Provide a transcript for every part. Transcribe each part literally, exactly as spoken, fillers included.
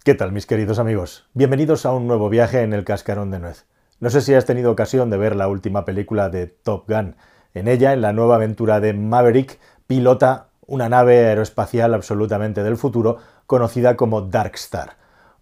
¿Qué tal, mis queridos amigos? Bienvenidos a un nuevo viaje en el Cascarón de Nuez. No sé si has tenido ocasión de ver la última película de Top Gun. En ella, en la nueva aventura de Maverick, pilota una nave aeroespacial absolutamente del futuro conocida como Dark Star.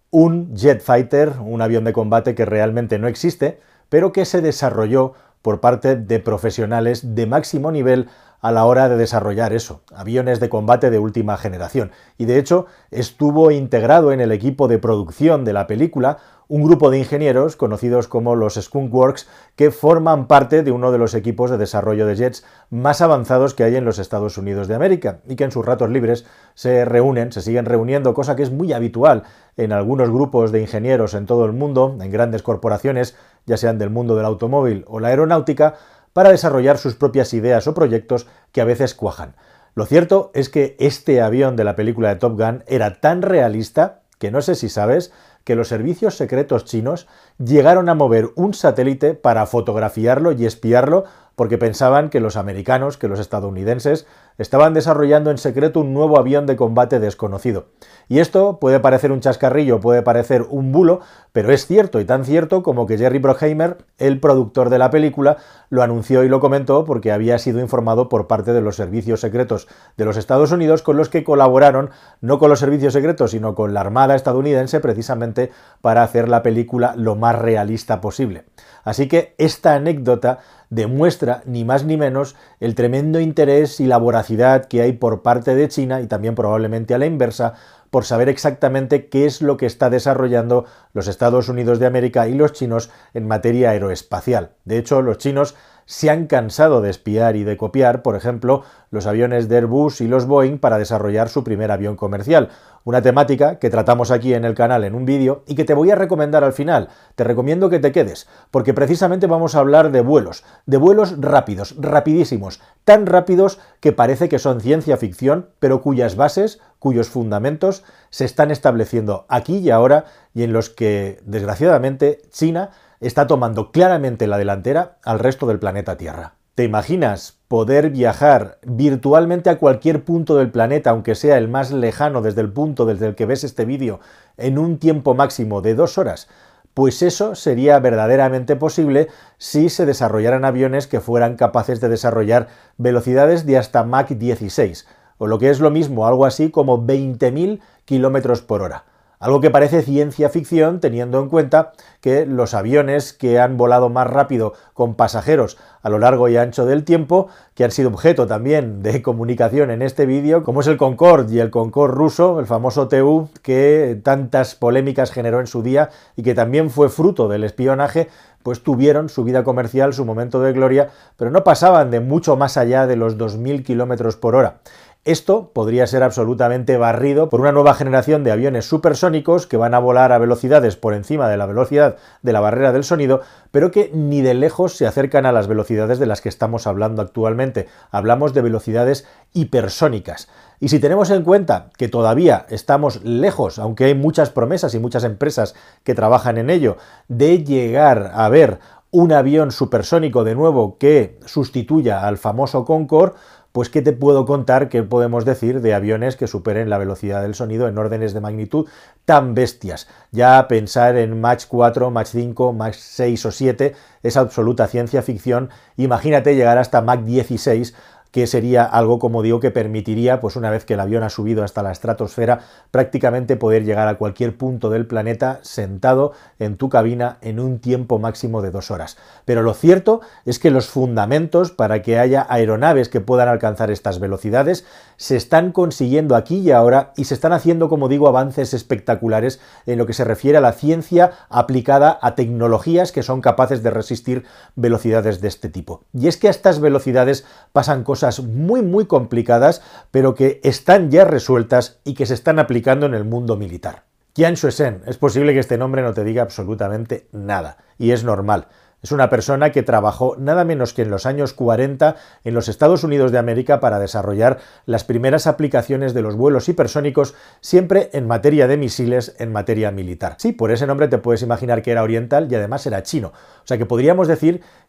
Un jet fighter, un avión de combate que realmente no existe, pero que se desarrolló por parte de profesionales de máximo nivel a la hora de desarrollar eso, aviones de combate de última generación. Y de hecho estuvo integrado en el equipo de producción de la película un grupo de ingenieros conocidos como los Skunk Works, que forman parte de uno de los equipos de desarrollo de jets más avanzados que hay en los Estados Unidos de América y que en sus ratos libres se reúnen, se siguen reuniendo, cosa que es muy habitual en algunos grupos de ingenieros en todo el mundo, en grandes corporaciones, ya sean del mundo del automóvil o la aeronáutica, para desarrollar sus propias ideas o proyectos que a veces cuajan. Lo cierto es que este avión de la película de Top Gun era tan realista que no sé si sabes que los servicios secretos chinos llegaron a mover un satélite para fotografiarlo y espiarlo porque pensaban que los americanos, que los estadounidenses, estaban desarrollando en secreto un nuevo avión de combate desconocido. Y esto puede parecer un chascarrillo, puede parecer un bulo, pero es cierto, y tan cierto como que Jerry Bruckheimer, el productor de la película, lo anunció y lo comentó porque había sido informado por parte de los servicios secretos de los Estados Unidos, con los que colaboraron, no con los servicios secretos, sino con la Armada estadounidense, precisamente para hacer la película lo más realista posible. Así que esta anécdota demuestra ni más ni menos el tremendo interés y la voracidad que hay por parte de China, y también probablemente a la inversa, por saber exactamente qué es lo que está desarrollando los Estados Unidos de América y los chinos en materia aeroespacial. De hecho, los chinos se han cansado de espiar y de copiar, por ejemplo, los aviones de Airbus y los Boeing para desarrollar su primer avión comercial. Una temática que tratamos aquí en el canal en un vídeo y que te voy a recomendar al final. Te recomiendo que te quedes, porque precisamente vamos a hablar de vuelos, de vuelos rápidos, rapidísimos, tan rápidos que parece que son ciencia ficción, pero cuyas bases, cuyos fundamentos se están estableciendo aquí y ahora, y en los que, desgraciadamente, China está tomando claramente la delantera al resto del planeta Tierra. ¿Te imaginas poder viajar virtualmente a cualquier punto del planeta, aunque sea el más lejano desde el punto desde el que ves este vídeo, en un tiempo máximo de dos horas? Pues eso sería verdaderamente posible si se desarrollaran aviones que fueran capaces de desarrollar velocidades de hasta Mach dieciséis, o lo que es lo mismo, algo así como veinte mil kilómetros por hora. Algo que parece ciencia ficción teniendo en cuenta que los aviones que han volado más rápido con pasajeros a lo largo y ancho del tiempo, que han sido objeto también de comunicación en este vídeo, como es el Concorde y el Concorde ruso, el famoso T U, que tantas polémicas generó en su día y que también fue fruto del espionaje, pues tuvieron su vida comercial, su momento de gloria, pero no pasaban de mucho más allá de los dos mil kilómetros por hora. Esto podría ser absolutamente barrido por una nueva generación de aviones supersónicos que van a volar a velocidades por encima de la velocidad de la barrera del sonido, pero que ni de lejos se acercan a las velocidades de las que estamos hablando actualmente. Hablamos de velocidades hipersónicas. Y si tenemos en cuenta que todavía estamos lejos, aunque hay muchas promesas y muchas empresas que trabajan en ello, de llegar a ver un avión supersónico de nuevo que sustituya al famoso Concorde, pues ¿qué te puedo contar? ¿Qué podemos decir de aviones que superen la velocidad del sonido en órdenes de magnitud tan bestias? Ya pensar en Mach cuatro, Mach cinco, Mach seis o siete es absoluta ciencia ficción. Imagínate llegar hasta Mach dieciséis, que sería algo, como digo, que permitiría, pues una vez que el avión ha subido hasta la estratosfera, prácticamente poder llegar a cualquier punto del planeta sentado en tu cabina en un tiempo máximo de dos horas. Pero lo cierto es que los fundamentos para que haya aeronaves que puedan alcanzar estas velocidades se están consiguiendo aquí y ahora, y se están haciendo, como digo, avances espectaculares en lo que se refiere a la ciencia aplicada a tecnologías que son capaces de resistir velocidades de este tipo. Y es que a estas velocidades pasan cosas muy muy complicadas, pero que están ya resueltas y que se están aplicando en el mundo militar. Qian Xuesen, es posible que este nombre no te diga absolutamente nada, y es normal. Es una persona que trabajó nada menos que en los años cuarenta en los Estados Unidos de América para desarrollar las primeras aplicaciones de los vuelos hipersónicos, siempre en materia de misiles, en materia militar. Sí, por ese nombre te puedes imaginar que era oriental y además era chino. O sea que podríamos decir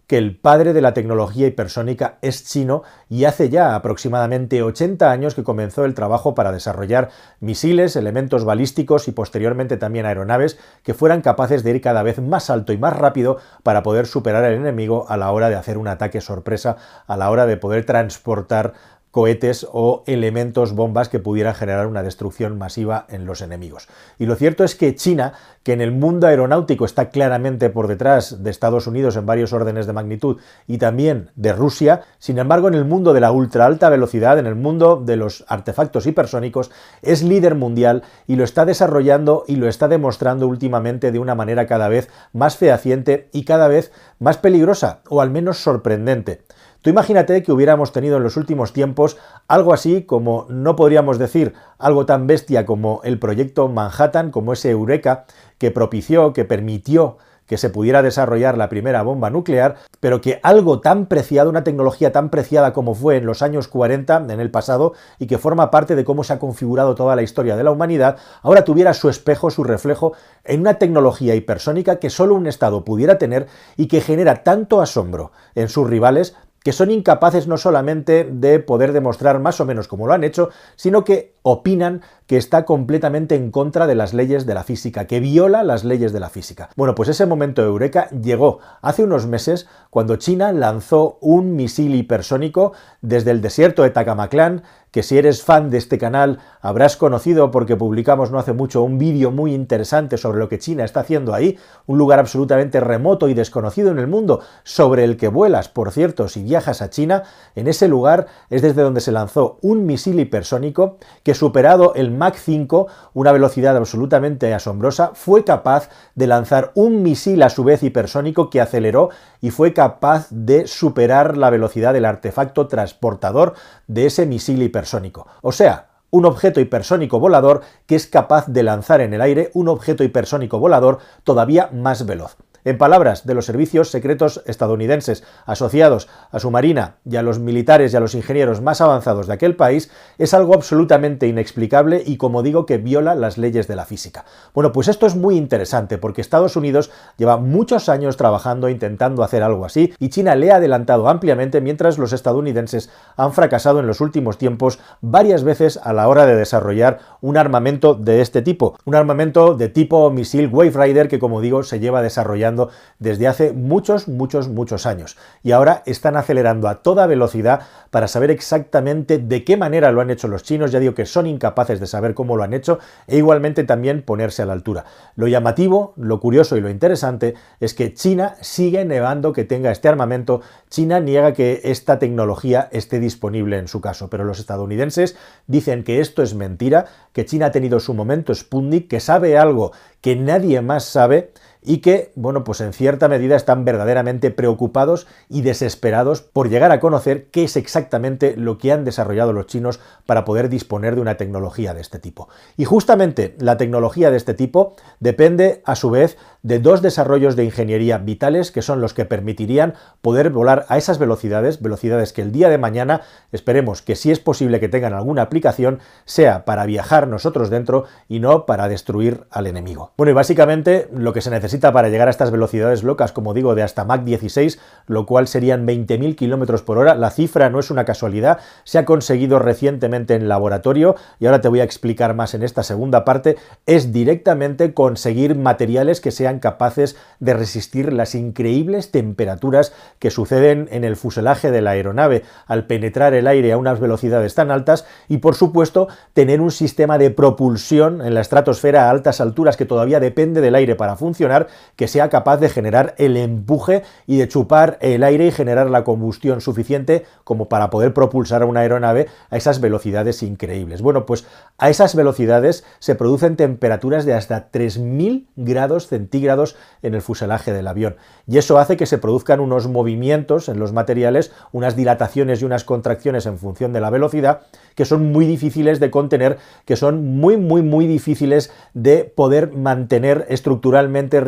que el padre de la tecnología hipersónica es chino y hace ya aproximadamente ochenta años que comenzó el trabajo para desarrollar misiles, elementos balísticos y posteriormente también aeronaves que fueran capaces de ir cada vez más alto y más rápido para poder superar al enemigo a la hora de hacer un ataque sorpresa, a la hora de poder transportar cohetes o elementos bombas que pudieran generar una destrucción masiva en los enemigos. Y lo cierto es que China, que en el mundo aeronáutico está claramente por detrás de Estados Unidos en varios órdenes de magnitud y también de Rusia, sin embargo en el mundo de la ultra alta velocidad, en el mundo de los artefactos hipersónicos, es líder mundial y lo está desarrollando y lo está demostrando últimamente de una manera cada vez más fehaciente y cada vez más peligrosa, o al menos sorprendente. Tú imagínate que hubiéramos tenido en los últimos tiempos algo así como, no podríamos decir algo tan bestia como el proyecto Manhattan, como ese Eureka que propició, que permitió que se pudiera desarrollar la primera bomba nuclear, pero que algo tan preciado, una tecnología tan preciada como fue en los años cuarenta, en el pasado, y que forma parte de cómo se ha configurado toda la historia de la humanidad, ahora tuviera su espejo, su reflejo, en una tecnología hipersónica que solo un Estado pudiera tener y que genera tanto asombro en sus rivales que son incapaces no solamente de poder demostrar más o menos como lo han hecho, sino que opinan que está completamente en contra de las leyes de la física, que viola las leyes de la física. Bueno, pues ese momento de Eureka llegó hace unos meses cuando China lanzó un misil hipersónico desde el desierto de Takamaclán, que si eres fan de este canal habrás conocido porque publicamos no hace mucho un vídeo muy interesante sobre lo que China está haciendo ahí, un lugar absolutamente remoto y desconocido en el mundo, sobre el que vuelas, por cierto, si viajas a China. En ese lugar es desde donde se lanzó un misil hipersónico que, superado el Mach cinco, una velocidad absolutamente asombrosa, fue capaz de lanzar un misil a su vez hipersónico que aceleró y fue capaz de superar la velocidad del artefacto transportador de ese misil hipersónico. O sea, un objeto hipersónico volador que es capaz de lanzar en el aire un objeto hipersónico volador todavía más veloz. En palabras de los servicios secretos estadounidenses asociados a su marina y a los militares y a los ingenieros más avanzados de aquel país, es algo absolutamente inexplicable y, como digo, que viola las leyes de la física. Bueno, pues esto es muy interesante porque Estados Unidos lleva muchos años trabajando intentando hacer algo así y China le ha adelantado ampliamente, mientras los estadounidenses han fracasado en los últimos tiempos varias veces a la hora de desarrollar un armamento de este tipo. Un armamento de tipo misil Wave Rider que, como digo, se lleva desarrollando desde hace muchos, muchos, muchos años. Y ahora están acelerando a toda velocidad para saber exactamente de qué manera lo han hecho los chinos. Ya digo que son incapaces de saber cómo lo han hecho e igualmente también ponerse a la altura. Lo llamativo, lo curioso y lo interesante es que China sigue negando que tenga este armamento. China niega que esta tecnología esté disponible en su caso, pero los estadounidenses dicen que esto es mentira, que China ha tenido su momento Sputnik, que sabe algo que nadie más sabe y que, bueno, pues en cierta medida están verdaderamente preocupados y desesperados por llegar a conocer qué es exactamente lo que han desarrollado los chinos para poder disponer de una tecnología de este tipo. Y justamente la tecnología de este tipo depende, a su vez, de dos desarrollos de ingeniería vitales que son los que permitirían poder volar a esas velocidades, velocidades que el día de mañana esperemos que, si es posible que tengan alguna aplicación, sea para viajar nosotros dentro y no para destruir al enemigo. Bueno, y básicamente lo que se necesita para llegar a estas velocidades locas, como digo, de hasta Mach dieciséis, lo cual serían veinte mil kilómetros por hora. La cifra no es una casualidad, se ha conseguido recientemente en laboratorio y ahora te voy a explicar más en esta segunda parte. Es directamente conseguir materiales que sean capaces de resistir las increíbles temperaturas que suceden en el fuselaje de la aeronave al penetrar el aire a unas velocidades tan altas y, por supuesto, tener un sistema de propulsión en la estratosfera a altas alturas que todavía depende del aire para funcionar, que sea capaz de generar el empuje y de chupar el aire y generar la combustión suficiente como para poder propulsar a una aeronave a esas velocidades increíbles. Bueno, pues a esas velocidades se producen temperaturas de hasta tres mil grados centígrados en el fuselaje del avión y eso hace que se produzcan unos movimientos en los materiales, unas dilataciones y unas contracciones en función de la velocidad que son muy difíciles de contener, que son muy, muy, muy difíciles de poder mantener estructuralmente rígidos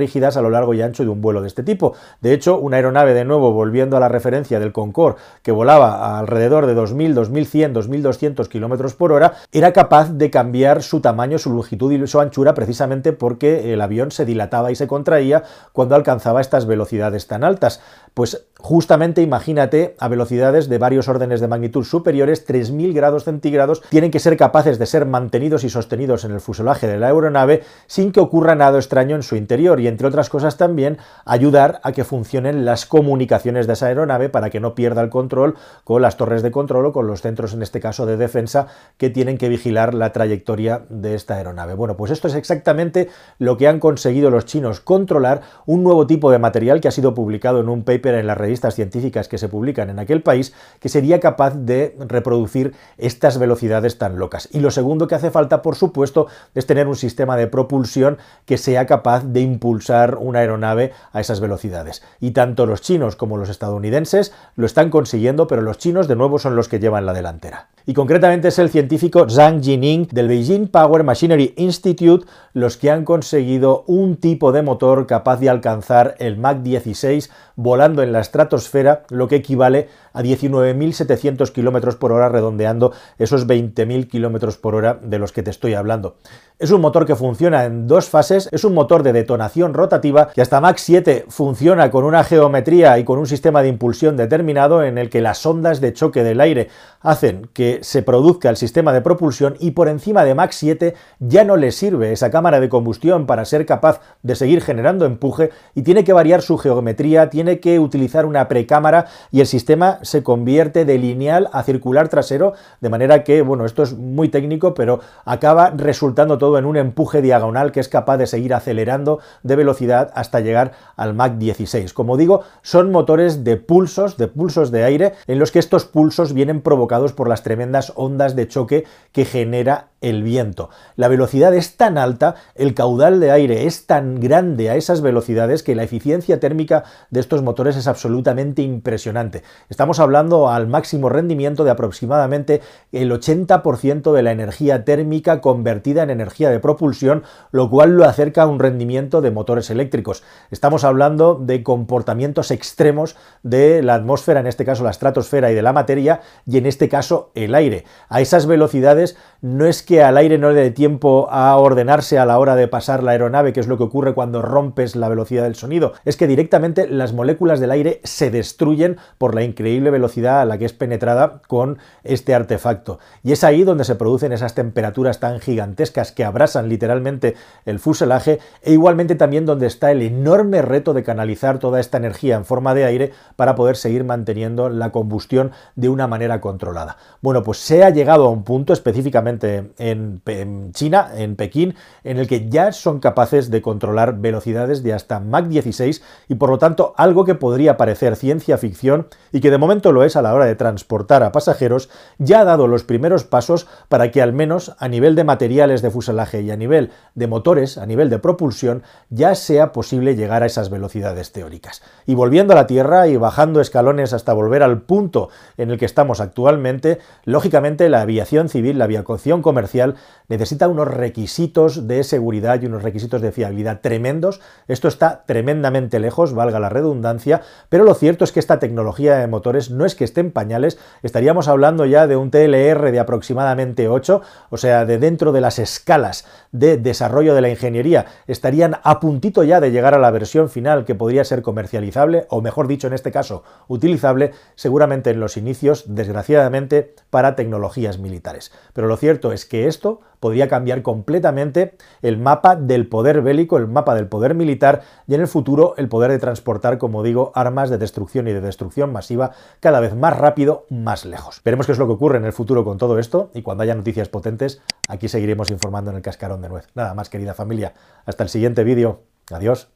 rígidas a lo largo y ancho de un vuelo de este tipo. De hecho, una aeronave, de nuevo, volviendo a la referencia del Concorde, que volaba a alrededor de dos mil, dos mil cien, dos mil doscientos kilómetros por hora, era capaz de cambiar su tamaño, su longitud y su anchura precisamente porque el avión se dilataba y se contraía cuando alcanzaba estas velocidades tan altas. Pues justamente imagínate a velocidades de varios órdenes de magnitud superiores, tres mil grados centígrados, tienen que ser capaces de ser mantenidos y sostenidos en el fuselaje de la aeronave sin que ocurra nada extraño en su interior y, entre otras cosas, también ayudar a que funcionen las comunicaciones de esa aeronave para que no pierda el control con las torres de control o con los centros, en este caso de defensa, que tienen que vigilar la trayectoria de esta aeronave. Bueno, pues esto es exactamente lo que han conseguido los chinos, controlar un nuevo tipo de material que ha sido publicado en un paper en las revistas científicas que se publican en aquel país, que sería capaz de reproducir estas velocidades tan locas. Y lo segundo que hace falta, por supuesto, es tener un sistema de propulsión que sea capaz de impulsar una aeronave a esas velocidades. Y tanto los chinos como los estadounidenses lo están consiguiendo, pero los chinos de nuevo son los que llevan la delantera. Y concretamente es el científico Zhang Jining del Beijing Power Machinery Institute los que han conseguido un tipo de motor capaz de alcanzar el Mach dieciséis volando en la estratosfera, lo que equivale a diecinueve mil setecientos kilómetros por hora, redondeando esos veinte mil kilómetros por hora de los que te estoy hablando. Es un motor que funciona en dos fases, es un motor de detonación rotativa que hasta Mach siete funciona con una geometría y con un sistema de impulsión determinado en el que las ondas de choque del aire hacen que se produzca el sistema de propulsión y por encima de Mach siete ya no le sirve esa cámara de combustión para ser capaz de seguir generando empuje y tiene que variar su geometría, tiene que utilizar una precámara y el sistema se convierte de lineal a circular trasero, de manera que, bueno, esto es muy técnico, pero acaba resultando todo en un empuje diagonal que es capaz de seguir acelerando de velocidad hasta llegar al Mach dieciséis. Como digo, son motores de pulsos, de pulsos de aire, en los que estos pulsos vienen provocados por las tremendas ondas de choque que genera el viento. La velocidad es tan alta, el caudal de aire es tan grande a esas velocidades que la eficiencia térmica de estos motores es absolutamente impresionante. Estamos hablando al máximo rendimiento de aproximadamente el ochenta por ciento de la energía térmica convertida en energía de propulsión, lo cual lo acerca a un rendimiento de motores eléctricos. Estamos hablando de comportamientos extremos de la atmósfera, en este caso la estratosfera y de la materia, y en este caso el aire. A esas velocidades no es que al aire no le dé tiempo a ordenarse a la hora de pasar la aeronave, que es lo que ocurre cuando rompes la velocidad del sonido, es que directamente las moléculas del aire se destruyen por la increíble velocidad a la que es penetrada con este artefacto. Y es ahí donde se producen esas temperaturas tan gigantescas que abrasan literalmente el fuselaje, e igualmente también donde está el enorme reto de canalizar toda esta energía en forma de aire para poder seguir manteniendo la combustión de una manera controlada. Bueno, pues se ha llegado a un punto, específicamente en, en China, en Pekín, en el que ya son capaces de controlar velocidades de hasta Mach dieciséis y por lo tanto algo que podría parecer ciencia ficción y que de momento lo es a la hora de transportar a pasajeros, ya ha dado los primeros pasos para que al menos a nivel de materiales de fuselaje y a nivel de motores, a nivel de propulsión, ya sea posible llegar a esas velocidades teóricas. Y volviendo a la Tierra y bajando escalones hasta volver al punto en el que estamos actualmente, lógicamente la aviación civil, la aviación comercial, necesita unos requisitos de seguridad y unos requisitos de fiabilidad tremendos. Esto está tremendamente lejos, valga la redundancia, pero lo cierto es que esta tecnología de motores no es que esté en pañales, estaríamos hablando ya de un T L R de aproximadamente ocho, o sea, de dentro de las escalas de desarrollo de la ingeniería, estarían a puntito ya de llegar a la versión final que podría ser comercializable, o mejor dicho, en este caso, utilizable, seguramente en los inicios, desgraciadamente, para tecnologías militares. Pero lo cierto es que esto podría cambiar completamente el mapa del poder bélico, el mapa del poder militar y en el futuro el poder de transportar, como digo, armas de destrucción y de destrucción masiva cada vez más rápido, más lejos. Veremos qué es lo que ocurre en el futuro con todo esto y cuando haya noticias potentes, aquí seguiremos informando en el Cascarón de Nuez. Nada más, querida familia. Hasta el siguiente vídeo. Adiós.